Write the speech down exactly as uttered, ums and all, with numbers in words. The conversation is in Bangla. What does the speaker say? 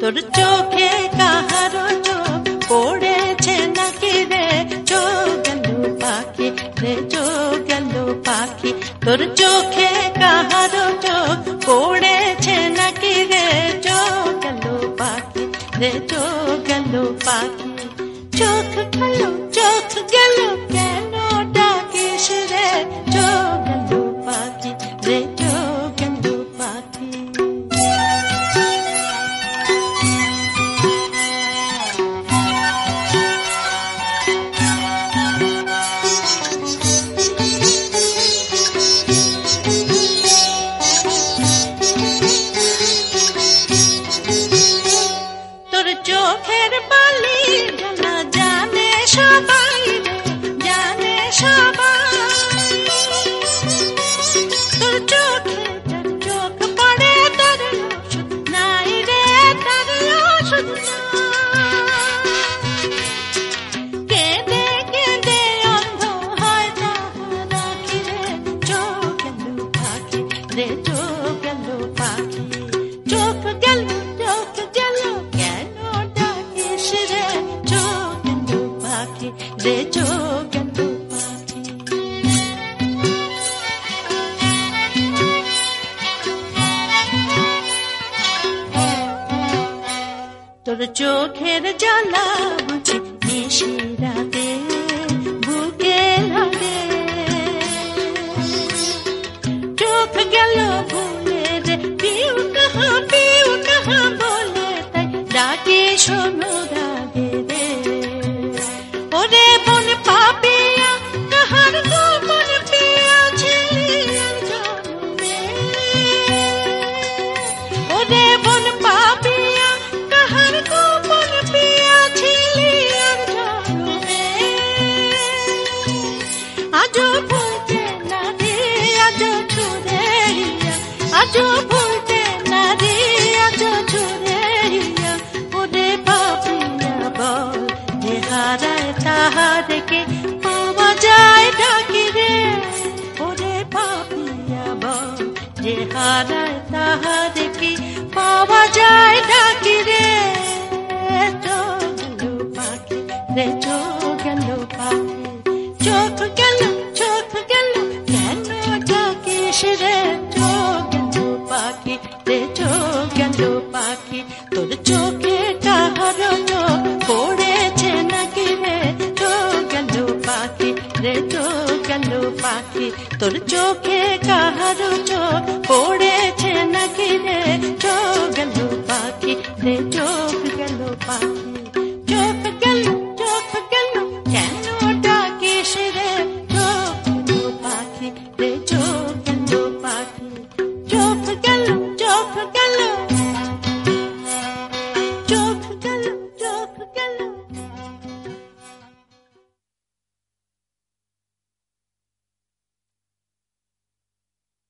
তোর চোখে কাহারো চোখ পড়েছে নাকি রে, চোখ গেল পাখি রে, চোখ গেল পাখি। তোর চোখে কাহারো চোখ পড়েছে নাকি রে, চোখ গেল পাখি রে, চোখ গেল পাখি। চোখ গেল চোখ গেল কেন ডাকিস রে, চোখ গেল পাখি রে, চোখ গেল পাখি। তোর চোখের বালি জানা জানে সবাই রে, জানে সবাই। তোর চোখে তার চোখ পড়ে তার ওষুধ নাই রে, তার ওষুধ কেঁদে কেঁদে অন্ধ হয় তাহার আখি রে, চোখ গেল পাখি রে, চোখ গেল পাখি। চোখ গেল চোখ গেল কেন ডাকিস রে, চোখ গেল পাখি রে, চোখ গেল পাখি। তোর চোখের জ্বালা বুঝি নিশি রাতে বুকে লাগে, চোখ গেল ভুলে রে, পিউ কাহা পিউ কাহা বলে তাই ডাকে শোনো রাগে রে। ওরে বন পাপিয়া কাহার গোপন পিয়াছে জন্মে, ওরে বন পাপিয়া কাহার গোপন পিয়াছে জন্মে। আজও ভুলতে না রে, আজও ছুড়ে আজও ভুলতে না রে, আজও ছুড়ে। ওরে পাপিয়া বল যে হারায় তাহারকে পাওয়া যায় ডাকি রে, ওরে পাপিয়া বল যে হারায় তাহারকে পাওয়া যায় ডাকি রে। চোখ গেল পাখি রে, চোখ গেল পাখি। চোখ গেল চোখ গেল কেন ডাকিস রে, চোখ গেল পাখি রে, চোখ গেল পাখি। তোর চোখে কাহারো চোখ পড়েছে নাকি রে, চোখ গেল পাখি রে, চোখ গেল পাখি। তোর চোখে কাহারো চোখ পড়েছে নাকি রে, চোখ গেল পাখি রে, চোখ গেল পাখি। চোখ গেল চোখ গেল কেন ডাকিস রে, চোখ গেল পাখি রে, চোখ